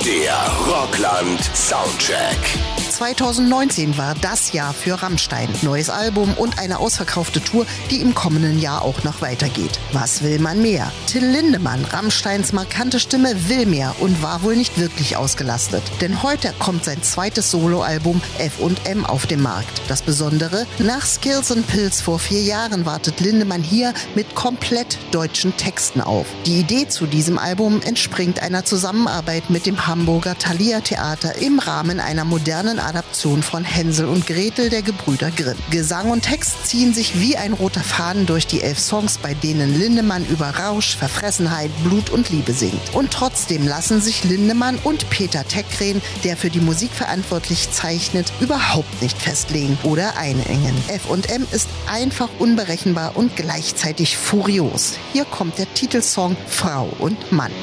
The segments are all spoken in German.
Der Rockland Soundcheck. 2019 war das Jahr für Rammstein. Neues Album und eine ausverkaufte Tour, die im kommenden Jahr auch noch weitergeht. Was will man mehr? Till Lindemann, Rammsteins markante Stimme, will mehr und war wohl nicht wirklich ausgelastet. Denn heute kommt sein zweites Soloalbum F&M auf den Markt. Das Besondere, nach Skills and Pills vor 4 Jahren wartet Lindemann hier mit komplett deutschen Texten auf. Die Idee zu diesem Album entspringt einer Zusammenarbeit mit dem Hamburger Thalia Theater im Rahmen einer modernen Adaption von Hänsel und Gretel der Gebrüder Grimm. Gesang und Text ziehen sich wie ein roter Faden durch die 11 Songs, bei denen Lindemann über Rausch, Verfressenheit, Blut und Liebe singt. Und trotzdem lassen sich Lindemann und Peter Tägtgren, der für die Musik verantwortlich zeichnet, überhaupt nicht festlegen oder einengen. F&M ist einfach unberechenbar und gleichzeitig furios. Hier kommt der Titelsong Frau und Mann.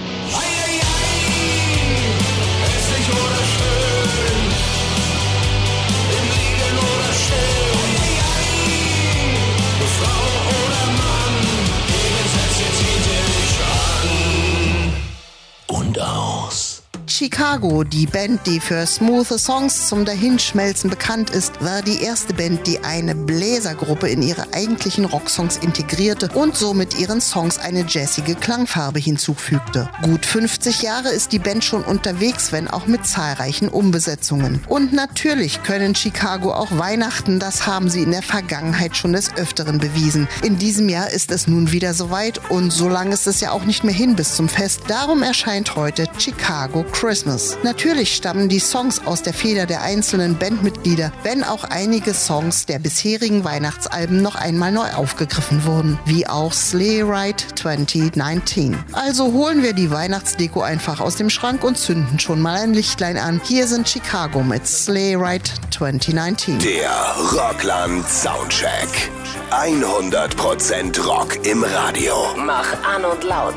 Chicago, die Band, die für smooth Songs zum Dahinschmelzen bekannt ist, war die erste Band, die eine Bläsergruppe in ihre eigentlichen Rocksongs integrierte und so mit ihren Songs eine jazzige Klangfarbe hinzufügte. Gut 50 Jahre ist die Band schon unterwegs, wenn auch mit zahlreichen Umbesetzungen. Und natürlich können Chicago auch Weihnachten, das haben sie in der Vergangenheit schon des Öfteren bewiesen. In diesem Jahr ist es nun wieder soweit und so lange ist es ja auch nicht mehr hin bis zum Fest. Darum erscheint heute Chicago Christmas. Natürlich stammen die Songs aus der Feder der einzelnen Bandmitglieder, wenn auch einige Songs der bisherigen Weihnachtsalben noch einmal neu aufgegriffen wurden, wie auch Sleigh Ride 2019. Also holen wir die Weihnachtsdeko einfach aus dem Schrank und zünden schon mal ein Lichtlein an. Hier sind Chicago mit Sleigh Ride 2019. Der Rockland Soundcheck. 100% Rock im Radio. Mach an und laut.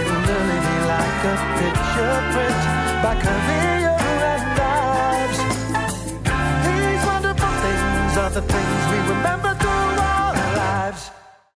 By career and lives. These wonderful things are the things we remember.